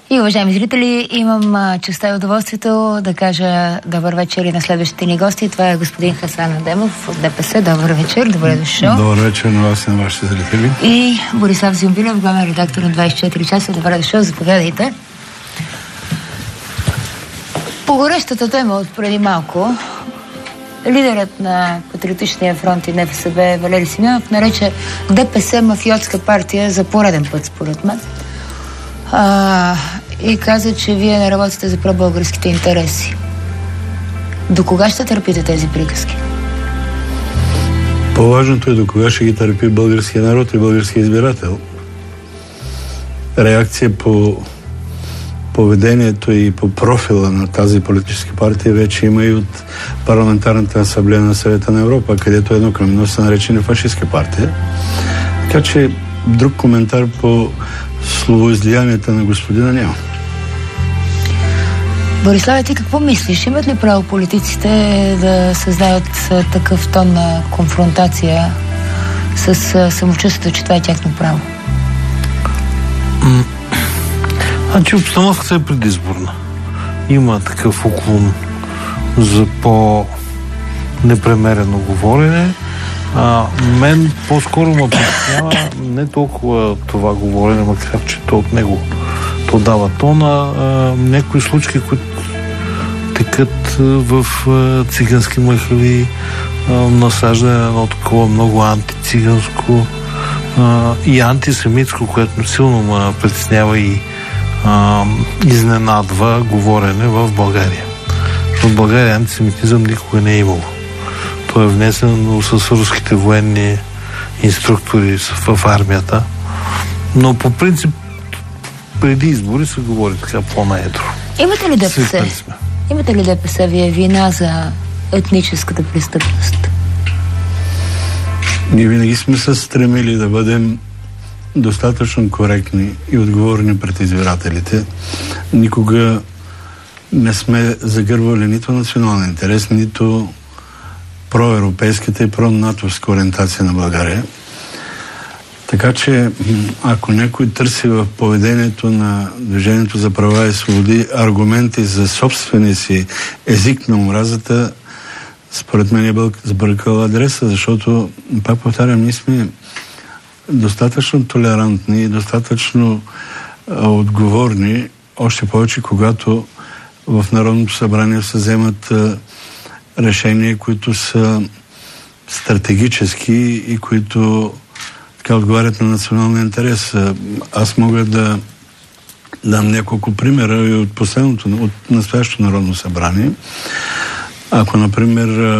И, уважаеми зрители, имам честта и удоволствието да кажа добър вечер и на следващите ни гости. Това е господин Хасан Адемов от ДПС. Добър вечер, добре дошъл. Добър вечер на вас и на вашите зрители. И Борислав Зюмбилев, главен редактор на 24 часа. Добре дошъл, заповядайте. По горещата тема от преди малко, лидерът на Патриотичния фронт и НФСБ Валери Симеонов нарече ДПС мафиотска партия за пореден път, според мен. И каза, че вие не работите за пробългарските интереси. До кога ще търпите тези приказки? По-важното е до кога ще ги търпи българския народ и българския избирател. Реакция по поведението и по профила на тази политическа партия вече има и от Парламентарната асамблея на Съвета на Европа, където едно към едно са наречени фашистска партия. Така че друг коментар по словоизлиянията на господина няма. Бориславе, ти какво мислиш? Имат ли право политиците да създават такъв тон на конфронтация с самочувствието, че това е тяхно право? Значи обстановката е предизборна. Има такъв уклон за по-непремерено говорене. Мен по-скоро ме притеснява не толкова това говорене, макар че то от него то дава тона, някои случки, които текат в цигански махали, насаждане на едно такова много антициганско и антисемитско, което силно ме притеснява и изненадва говорене в България. В България антисемитизъм никога не е имало. Той е внесен с руските военни инструктори в армията. Но по принцип преди избори се говори така по-наедро. Имате ли ДПС вие вина за етническата престъпност? Ние винаги сме се стремили да бъдем достатъчно коректни и отговорни пред избирателите. Никога не сме загървали нито национален интерес, нито проевропейската и пронатовска ориентация на България. Така че, ако някой търси в поведението на Движението за права и свободи аргументи за собствения си език на омразата, според мен е сбъркал адреса, защото, пак повтарям, ние сме достатъчно толерантни и достатъчно отговорни, още повече когато в Народното събрание се вземат решения, които са стратегически и които така отговарят на националния интерес. Аз мога да дам няколко примера и от последното, от настоящото Народно събрание. Ако, например,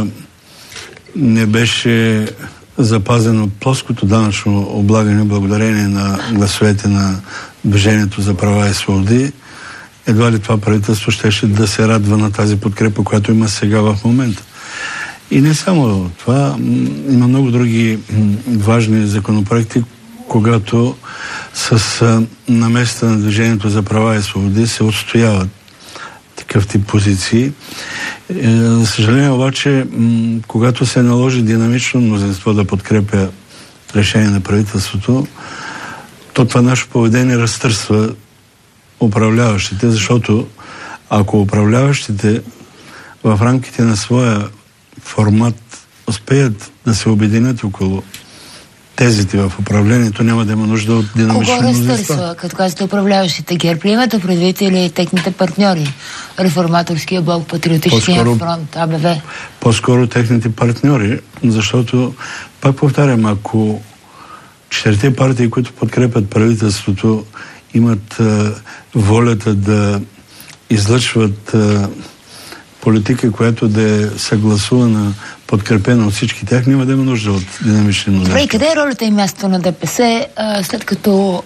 не беше запазено плоското данъчно облагане благодарение на гласовете на Движението за права и свободи, едва ли това правителство щеше да се радва на тази подкрепа, която има сега в момента. И не само това, има много други важни законопроекти, когато с наместа на Движението за права и свободи се отстояват такъв тип позиции. За съжаление обаче, когато се наложи динамично мнозинство да подкрепя решение на правителството, то това наше поведение разтърсва управляващите, защото ако управляващите в рамките на своя формат успеят да се обединят около тезите в управлението, няма да има нужда от динамично мнозинство. Кого разтърсва, като казвате управляващите? ГЕРБ ли имате предвид или техните партньори? Реформаторския блок, Патриотичния фронт, АБВ? По-скоро техните партньори, защото, пак повтарям, ако четирите партии, които подкрепят правителството, имат волята да излъчват политика, която да е съгласувана, подкрепена от всички тях, няма да има нужда от динамични мнозинства. Добре, и къде е ролята и мястото на ДПС, след като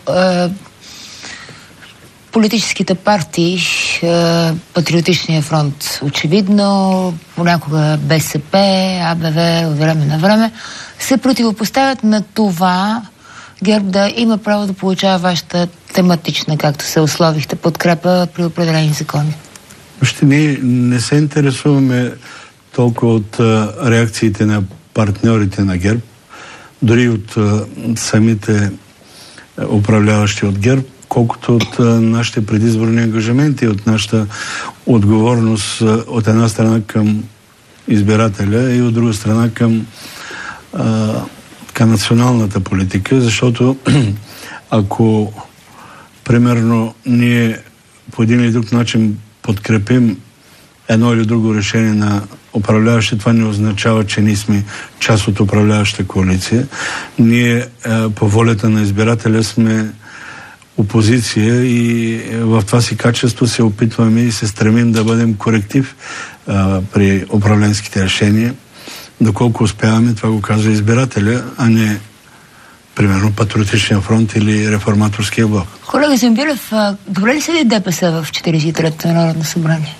политическите партии, Патриотичния фронт очевидно, понякога БСП, АБВ от време на време, се противопоставят на това ГЕРБ да има право да получава вашата тематична, както се условихте, подкрепа при определени закони? Вижте, ние не се интересуваме толкова от реакциите на партньорите на ГЕРБ, дори от самите управляващи от ГЕРБ. колкото от нашите предизборни ангажименти, от нашата отговорност от една страна към избирателя и от друга страна към националната политика, защото ако примерно ние по един или друг начин подкрепим едно или друго решение на управляващи, това не означава, че ние сме част от управляваща коалиция. Ние по волята на избирателя сме опозиция и в това си качество се опитваме и се стремим да бъдем коректив при управленските решения. Доколко успяваме, това го казва избирателя, а не примерно Патриотичния фронт или Реформаторския блок. Колега Зембилев, добре ли седи ДПС в 43-то Народно събрание?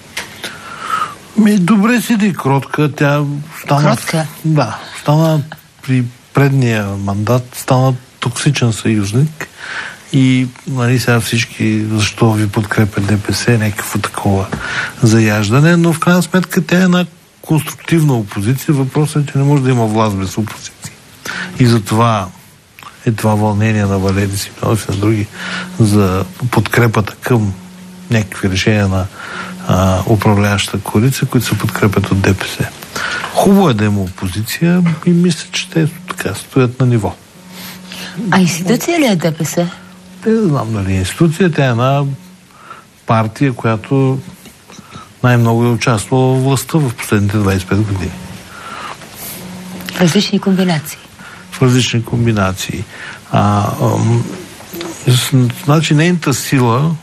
Добре седи, кротка. Тя стана... Кротка? Да. Стана при предния мандат, стана токсичен съюзник и сега всички, защо ви подкрепя ДПС, някакво такова заяждане, но в крайна сметка тя е една конструктивна опозиция. Въпросът е, че не може да има власт без опозиция. И затова е това вълнение на Валери Симеонов и на други за подкрепата към някакви решения на управляваща коалиция, които се подкрепят от ДПС. Хубаво е да има опозиция и мисля, че те така стоят на ниво. А институция ли е ДПС? Не знам дали е институция. Тя е една партия, която най-много е участвала в властта в последните 25 години. В различни комбинации? В различни комбинации. Значи нейната сила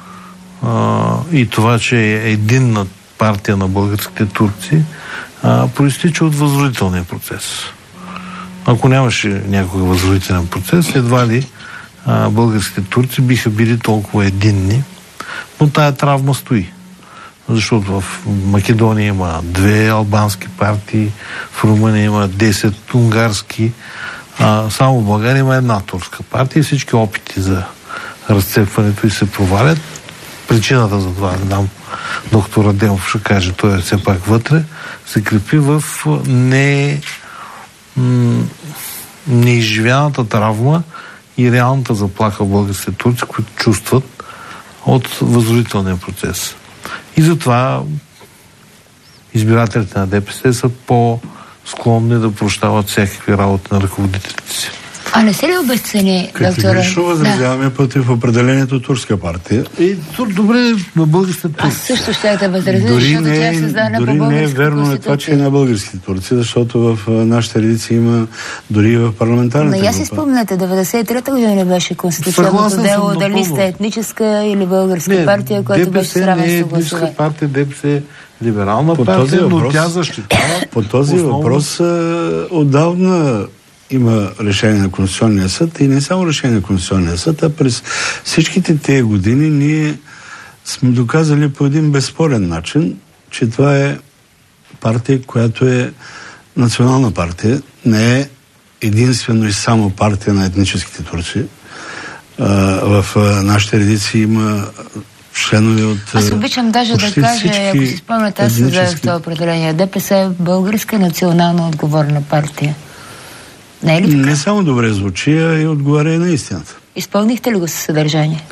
и това, че е единна партия на българските турци, проистича от възродителния процес. Ако нямаше някога възродителен процес, едва ли българските турци биха били толкова единни, но тая травма стои. Защото в Македония има 2 албански партии, в Румъния има 10 унгарски, само в България има една турска партия и всички опити за разцепването и се провалят. Причината за това, не знам, доктор Адемов ще каже, той е все пак вътре, се крепи в неизживяната травма и реалната заплаха в българските турци, които чувстват от възродителния процес. И затова избирателите на ДПС са по-склонни да прощават всякакви работи на ръководителите си. А не се ли обесцени, доктора? Категорично възразяваме против определението турска партия. И добре на българските турци. Аз също ще да възразя, защото тя е създадена по българска конституция. Дори не е верно това, че е на българските турци, защото в нашите редици има дори и в парламентарната група. Но я си спомнете, 93-та година не беше конституционното дело, дали сте етническа или българска партия, която беше с равенство гласове. ДПС не е етническа партия, ДПС е либерална партия, но тя защитава. По този въпрос отдавна има решение на Конституционния съд и не само решение на Конституционния съд, а през всичките тези години ние сме доказали по един безспорен начин, че това е партия, която е национална партия, не е единствено и само партия на етническите турци. В нашите редици има членове от... Аз обичам даже да кажа, ако си спомняте, аз създадох това определение. ДПС е българска национално отговорна партия. Не е ли така? Не само добре звучи, а и отговаря на истината. Изпълнихте ли го със съдържание?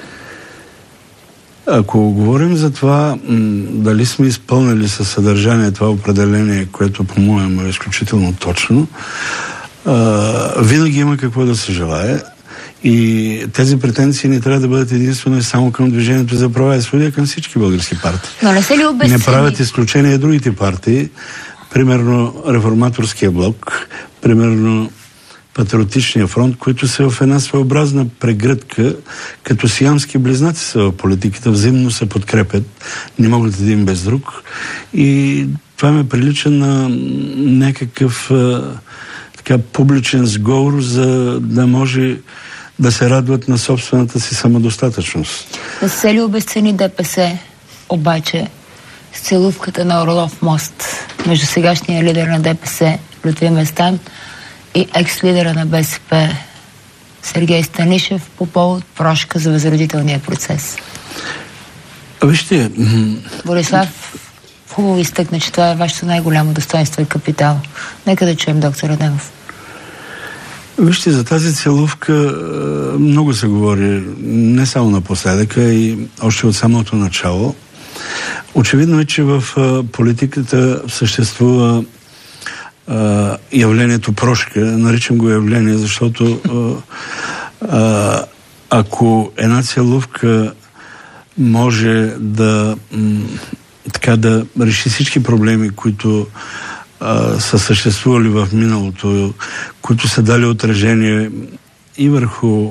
Ако говорим за това, дали сме изпълнили със съдържание това определение, което по-моему е изключително точно, винаги има какво да се желае. И тези претенции не трябва да бъдат единствено и само към Движението за права и свободи, към всички български партии. Но не се ли обесцени? Не правят изключение и другите партии, примерно Реформаторския блок, примерно Патриотичния фронт, които са в една своеобразна прегръдка, като сиамски близнаци са в политиката, взаимно се подкрепят, не могат един без друг. И това ме прилича на някакъв публичен сговор, за да може да се радват на собствената си самодостатъчност. Да се ли обесцени ДПС, обаче, с целувката на Орлов мост между сегашния лидер на ДПС Лютви Местан и екс-лидера на БСП Сергей Станишев по повод прошка за възродителния процес? Вижте... Борислав хубаво изтъкна, че това е вашето най-голямо достоинство и капитал. Нека да чуем доктор Адемов. Вижте, аз съм убеден, че това, което се случва в момента, това, което се случва в България, това е едно от най-големите предизвикателства, пред които е изправена българската държава. Вижте, за тази целувка много се говори, не само напоследък, а и още от самото начало. Очевидно е, че в политиката съществува явлението прошка. Наричам го явление, защото ако една целувка може да реши всички проблеми, които са съществували в миналото, които са дали отражение и върху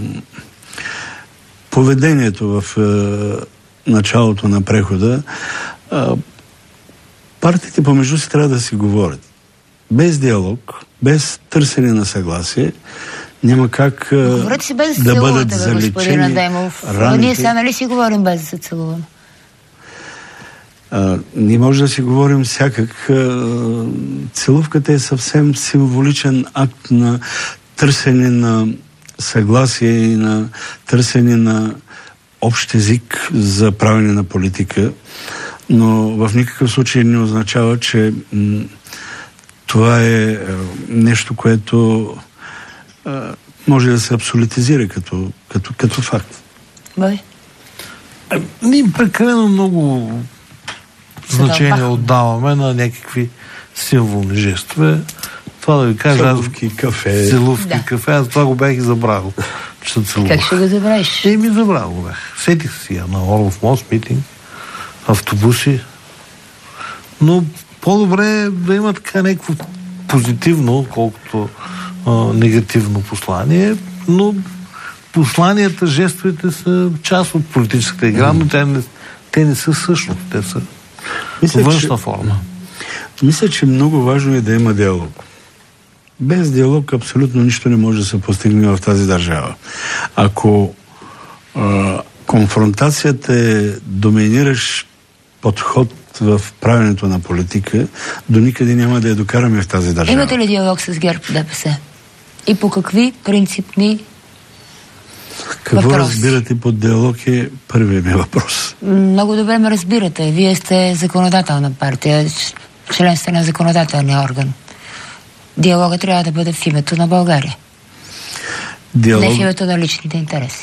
поведението в началото на прехода, партиите помежду си трябва да си говорят. Без диалог, без търсене на съгласие, няма как да бъдат заличени раните. Ние сега нали си говорим без да се целуваме? Ние може да си говорим всякак. Целувката е съвсем символичен акт на търсене на съгласие и на търсене на общ език за правене на политика, но в никакъв случай не означава, че това е нещо, което може да се абсолютизира като факт. Ние прекалено много значение отдаваме на някакви символни жестове. Това да ви кажа... Целувки, кафе. Целувки, кафе. Аз това го бях и забравил. Как ще го забравиш? Ми забравил го бях. Сетих си я на Орлов мост, митинг, автобуси. Но по-добре да има така някакво позитивно, колкото негативно послание, но посланията, жестовете са част от политическата игра, но те не са същност. Те са външна форма. Мисля, че много важно е да има диалог. Без диалог абсолютно нищо не може да се постигне в тази държава. Ако конфронтацията е доминиращ подход в правенето на политика, до никъде няма да я докараме в тази държава. Имате ли диалог с ГЕРБ ДПС? И по какви принципни Какво въпроси? разбирате под диалог е първият ми въпрос. Много добре ме разбирате. Вие сте законодателна партия, член сте на законодателния орган. Диалога трябва да бъде в името на България. Не в името на личните интереси.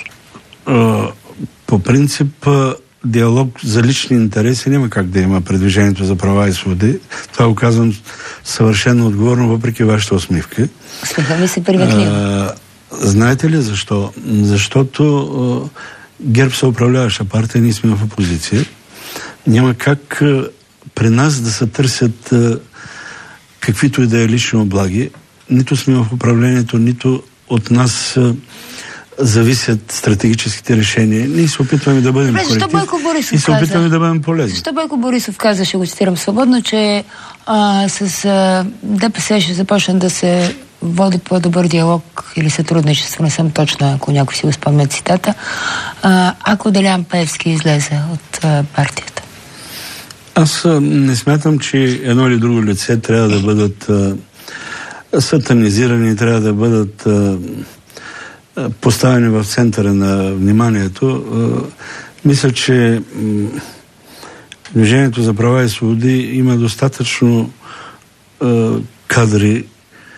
По принцип, диалог за лични интереси няма как да има пред Движението за права и свободи. Това го казвам съвършено отговорно, въпреки вашата усмивка. Усмиха ми се приветливо. Знаете ли защо? Защото ГЕРБ се управляваща партия, ние сме в опозиция. Няма как при нас да се търсят каквито и да е лични облаги. Нито сме в управлението, нито от нас зависят стратегическите решения. Ние се опитваме да бъдем коректив и се опитваме да бъдем полезни. Защо Бойко Борисов каза, ще го цитирам свободно, че с ДПС ще започне да се води по-добър диалог или сътрудничество, не съм точна, ако някой си го спомня цитата, ако Делян Пеевски излезе от партията? Аз не смятам, че едно или друго лице трябва да бъдат сатанизирани, трябва да бъдат поставени в центъра на вниманието. Мисля, че Движението за права и свободи има достатъчно кадри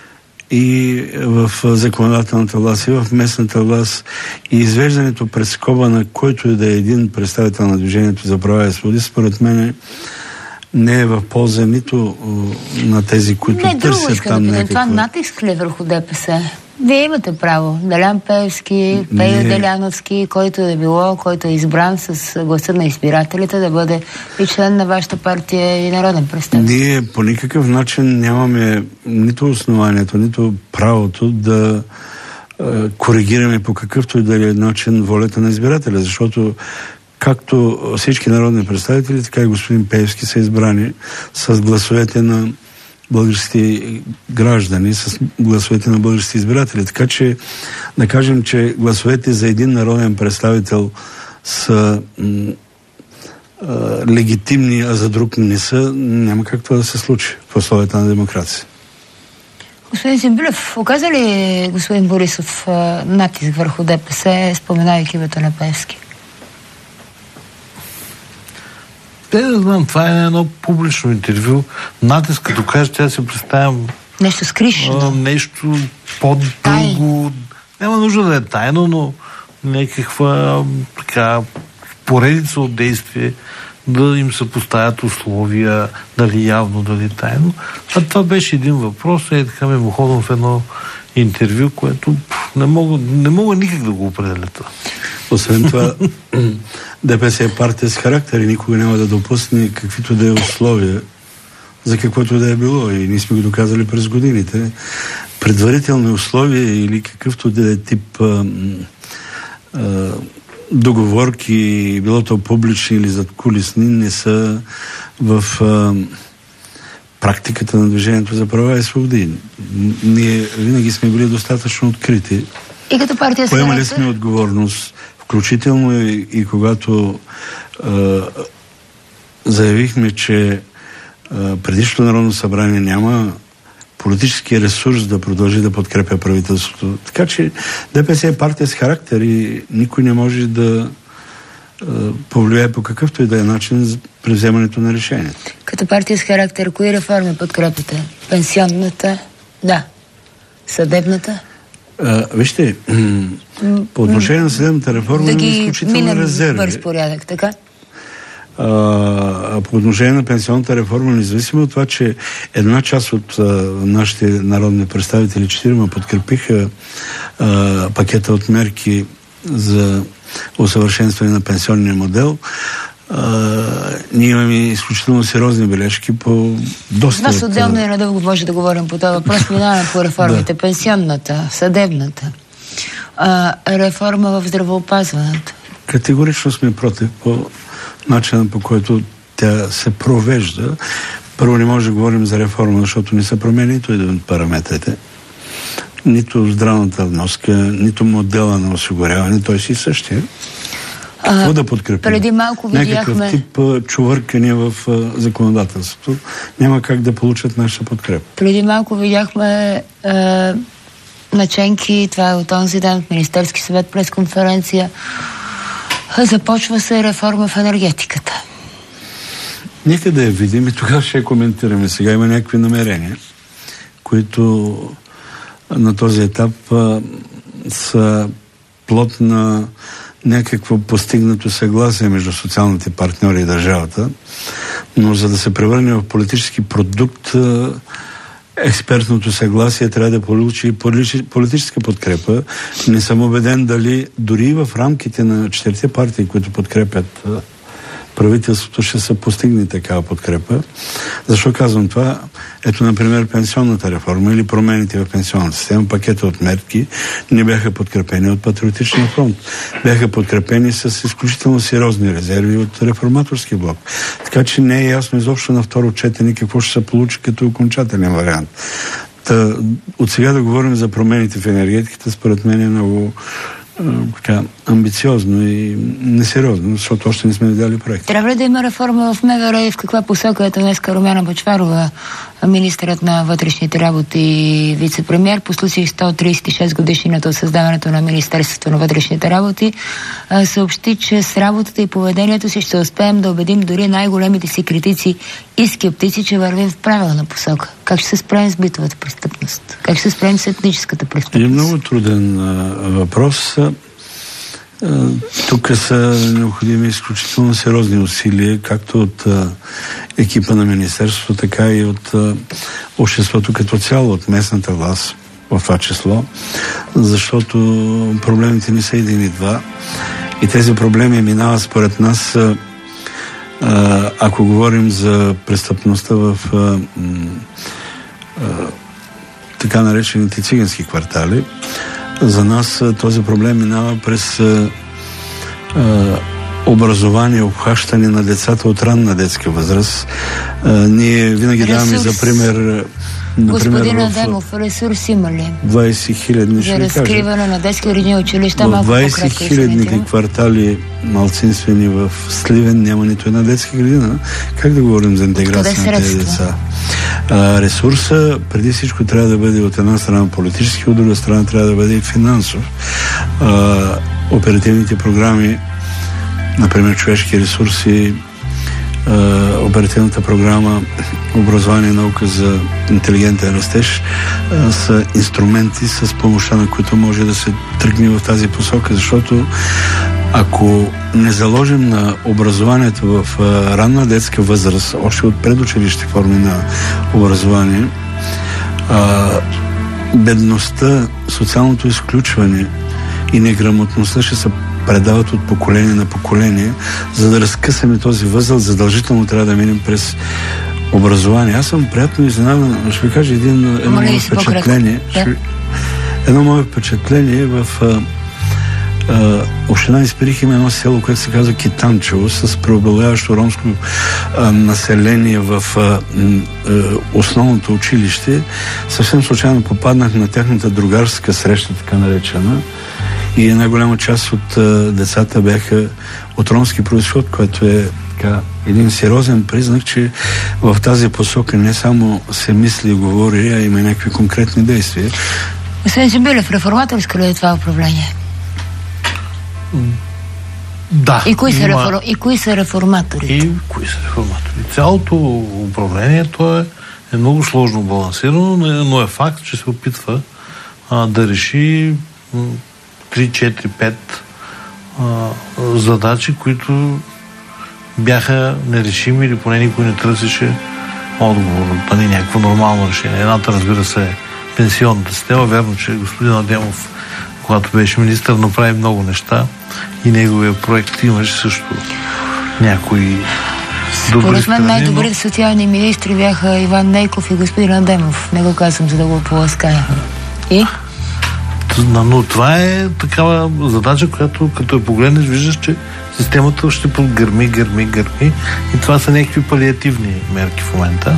и в законодателната власт, и в местната власт, и извеждането през скоба на който и да е един представител на Движението за права и свободи, според мен не е в полза нито на тези, които търсят там някакво. Това натиск ли върху ДПС? Вие имате право. Делян Пеевски, Пейо Деляновски, който е било, който е избран с гласа на избирателите, да бъде и член на вашата партия и народен представител. Ние по никакъв начин нямаме нито основанието, нито правото да коригираме по какъвто и да е начин волята на избирателя, защото както всички народни представители, така и господин Пеевски са избрани с гласовете на български граждани, с гласовете на български избиратели. Така че да кажем, че гласовете за един народен представител са легитимни, а за друг не са, няма как това да се случи в условията на демокрация. Господин Симбилев, оказа ли господин Борисов натиск върху ДПС, споменавайки името на Пеевски? Не знам, това е едно публично интервю. Натиск, като кажа, тя си представям Нещо скришено. Нещо по-дълго. Няма нужда да е тайно, но някаква така поредица от действие, да им се поставят условия, дали явно, дали тайно. А това беше един въпрос, така мимоходом в едно интервю, което не мога никак да го определя това. Освен това, ДПС е партия с характер и никога няма да допусне каквито да е условия за каквото да е било. И ние сме го доказали през годините. Предварителни условия или какъвто да е тип договорки, било то публични или задкулисни, не са в практиката на Движението за права и свободи. Ние винаги сме били достатъчно открити. И като партия поемали сме отговорност, включително и когато заявихме, че предишното Народно събрание няма политически ресурс да продължи да подкрепя правителството. Така че ДПС е партия с характер и никой не може да повлияе по какъвто и да е начин при вземането на решението. Като партия с характер, кои реформи подкрепите? Пенсионната? Да. Съдебната? Вижте, по отношение на съдебната реформа има изключително резерви. Да ги бърз порядък, така? По отношение на пенсионната реформа, независимо от това, че една част от нашите народни представители, 4 подкрепиха пакета от мерки за усъвършенстване на пенсионния модел, ние имаме изключително сериозни бележки по доста... Вас отделно и надълго може да говорим по това въпрос. Минаваме по реформите. Да. Пенсионната, съдебната, реформа в здравеопазването. Категорично сме против по начина, по който тя се провежда. Първо не може да говорим за реформа, защото не се промени нито един от параметрите. Нито здравната вноска, нито модела на осигуряване, той си същия. Какво да подкрепим? Преди малко видяхме... Някакъв тип чувъркане в законодателството няма как да получат нашата подкрепа. Преди малко видяхме наченки, това е от онзи ден от Министерски съвет пресконференция. Започва се реформа в енергетиката. Нека да я видим и тогава ще я коментираме. Сега има някакви намерения, които на този етап са плод на някакво постигнато съгласие между социалните партньори и държавата, но за да се превърне в политически продукт, експертното съгласие трябва да получи политическа подкрепа. Не съм убеден дали дори в рамките на 4 партии, които подкрепят правителството, ще се постигне такава подкрепа. Защо казвам това? Ето, например, пенсионната реформа или промените в пенсионната система, пакета от мерки не бяха подкрепени от Патриотичния фронт. Бяха подкрепени с изключително сериозни резерви от реформаторски блок. Така че не е ясно изобщо на второ четене какво ще се получи като окончателен вариант. От сега да говорим за промените в енергетиката, според мен е много амбициозно и несериозно, защото още не сме видяли проект. Трябва ли да има реформа в МВР и в каква посока? Ето днеска Румяна Бъчварова, министърът на вътрешните работи и вице-премиер, по случай 136 годишнината от създаването на Министерството на вътрешните работи, съобщи, че с работата и поведението си ще успеем да убедим дори най-големите си критици и скептици, че вървим в правилна посока. Как ще се справим с битовата престъпност? Как ще се справим с етническата престъпност? Е много труден въпрос. Тук са необходими изключително сериозни усилия, както от екипа на Министерството, така и от обществото като цяло, от местната власт в това число, защото проблемите не са един и два. И тези проблеми минават според нас, ако говорим за престъпността в така наречените цигански квартали. За нас този проблем минава през образование, обхващане на децата от ранна детска възраст. Ние винаги даваме за пример... Господин Адемов, ресурс има ли? 20 хилядни, за разкриване на детски градини училища, в малко 20 хилядни квартали малцинствени в Сливен няма нито една детска градина. Как да говорим за интеграция на тези деца? Ресурса преди всичко трябва да бъде от една страна политически, от друга страна трябва да бъде и финансов. Оперативните програми, например човешки ресурси, оперативната програма Образование и наука за интелигентен растеж са инструменти, с помощта на които може да се тръгне в тази посока, защото ако не заложим на образованието в ранна детска възраст, още от предучилищни форми на образование, бедността, социалното изключване и неграмотността ще се предават от поколение на поколение. За да разкъсаме този възел, задължително трябва да минем през образование. Аз съм приятно изненадан. Ще ви кажа едно мое впечатление. Едно мое впечатление в община Исперих има едно село, което се казва Китанчево, с преобладаващо ромско население в основното училище. Съвсем случайно попаднах на тяхната другарска среща, така наречена, и една голяма част от децата бяха от ромски произход, което е така един сериозен признак, че в тази посока не само се мисли и говори, а има някакви конкретни действия. Господин Джамбилев, реформаторско ли е това управление? Да. И кои са реформаторите? Цялото управление е много сложно балансирано, но е факт, че се опитва да реши 3, 4, 5 задачи, които бяха нерешими или поне никой не търсеше отговор. Това не е някакво нормално решение. Едната, разбира се, е пенсионната система. Верно, че господин Адемов, когато беше министър, направи много неща и неговия проект имаше също някои добри страни. Според мен най-добрите социални министри бяха Иван Нейков и господин Адемов. Не го казвам, за да го полаская. И? Но това е такава задача, която като я погледнеш, виждаш, че системата ще подгърми. И това са някакви палиативни мерки в момента,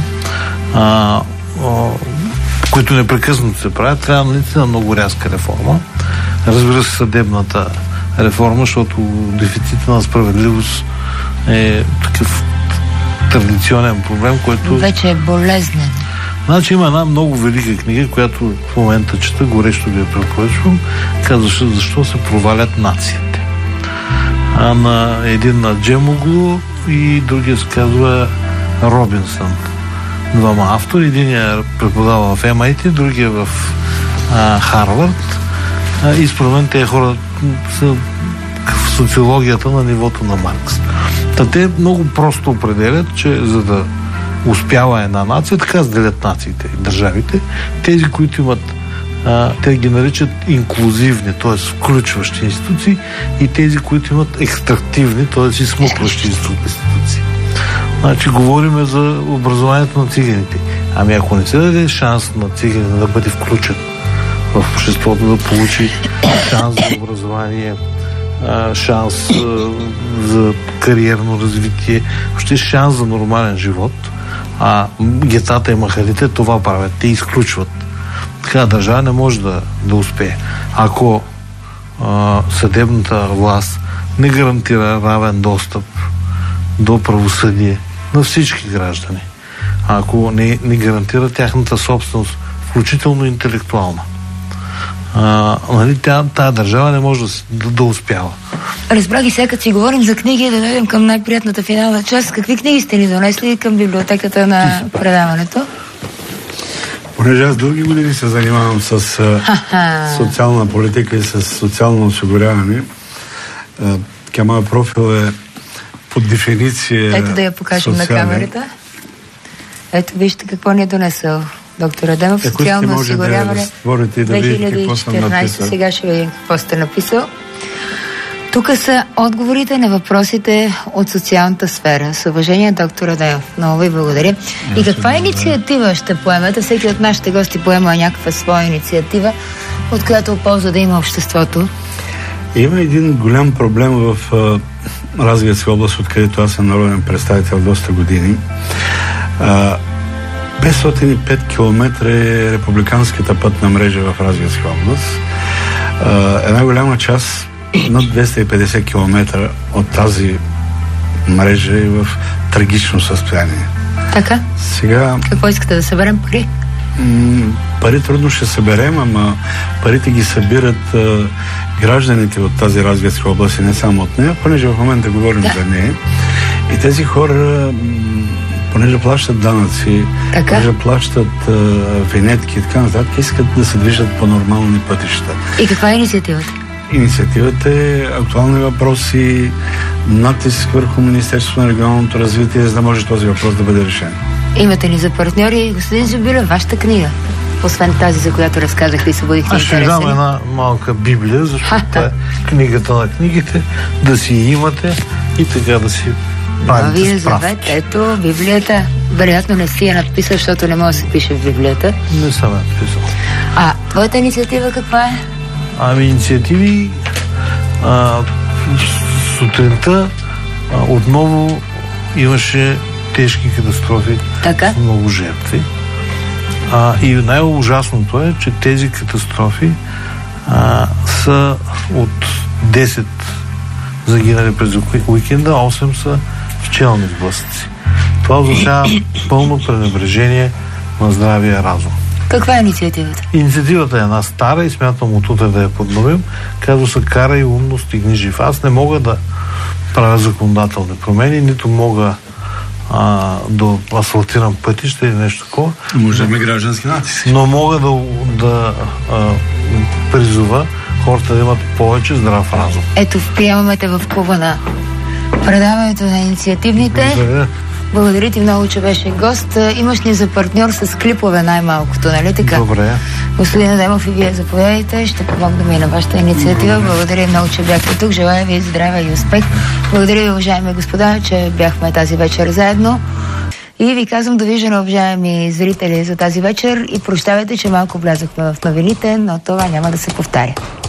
които непрекъснато се правят. Трябва наистина много рязка реформа. Разбира се, съдебната реформа, защото дефицита на справедливост е такъв традиционен проблем, който вече е болезнен. Значи има една много велика книга, която в момента чета, горещо ви я препоръчвам. Казваше защо се провалят нациите. На един на Джемоглу и другия се казва Робинсън. Двама автори. Единия преподава в MIT, другия в Харвард. И според мен тези хора са в социологията на нивото на Маркс. Те много просто определят, че за да успява една нация, така разделят нациите и държавите. Тези, които имат, те ги наричат инклюзивни, т.е. включващи институции, и тези, които имат екстрактивни, т.е. изсмукващи институции. Значи, говорим за образованието на циганите. Ами ако не се даде шанс на циганина да бъде включен в обществото, да получи шанс за образование, шанс за кариерно развитие, въобще шанс за нормален живот, гетата и махалите това правят. Те изключват. Така държава не може да успее. Ако съдебната власт не гарантира равен достъп до правосъдие на всички граждани, ако не гарантира тяхната собственост, включително интелектуална, тая държава не може да успява. Разбрах и сега, като си говорим за книги, да дойдем към най-приятната финална част. Какви книги сте ни донесли към библиотеката на предаването? Понеже аз дълги години се занимавам с социална политика и с социално осигуряване, моя профил е под дефиниция. Ето да я покажем на камерата. Ето вижте какво ни е донесъл доктор Адемов. Социално осигуряване 2014. Сега ще видим какво сте написал. Тук са отговорите на въпросите от социалната сфера. С уважение, доктор Адемов. Много ви благодаря. И каква инициатива ще поемете? Всеки от нашите гости поема някаква своя инициатива, от която полза да има обществото. Има един голям проблем в Разградска област, откъдето аз съм народен представител доста години. 505 км е републиканската пътна мрежа в Разградска област. Една голяма част, над 250 км от тази мрежа е в трагично състояние. Така? Сега... Какво искате да съберем пари? Пари трудно ще съберем, ама парите ги събират гражданите от тази Разградска област и не само от нея, понеже в момента говорим за нея. И тези хора, понеже плащат данъци, понеже плащат винетки и така нататък, искат да се движат по нормални пътища. И каква е инициативата? Инициативата е актуални въпроси, натиск върху Министерството на регионалното развитие, за да може този въпрос да бъде решен. Имате ли за партньори, господин Джабилев, вашата книга? Освен тази, за която разказахте и събудихте интересен. Аз ще дам една малка Библия, защото е книгата на книгите, да си имате и така да си правите справки. Ето, Библията. Вероятно не си я надписал, защото не може да се пише в Библията. Не съм надписал. А твоята инициатива каква е? Инициативи сутринта отново имаше тежки катастрофи, много жертви. И най-ужасното е, че тези катастрофи са от 10 загинали през уикенда, 8 са в челни сблъсъци. Това означава пълно пренебрежение на здравия разум. Каква е инициативата? Инициативата е една стара и смятам от утре да я подновим. Казва се "Карай умно, стигни жив". Аз не мога да правя законодателни промени, нито мога да асфалтирам пътища или нещо такова. Може да има граждански натиск. Но мога да призова хората да имат повече здрав разум. Ето, приемаме те в клуба на предаването на инициативните. Благодаря ти много, че беше гост. Имаш ни за партньор с клипове най-малкото, нали така? Добре. Господин Адемов, и вие заповядайте. Ще помогнем и на вашата инициатива. Благодаря много, че бяхте тук. Желая ви здраве и успех. Благодаря ви, уважаеми господа, че бяхме тази вечер заедно. И ви казвам довиждане, уважаеми зрители, за тази вечер. И прощавайте, че малко влязохме в новините, но това няма да се повтаря.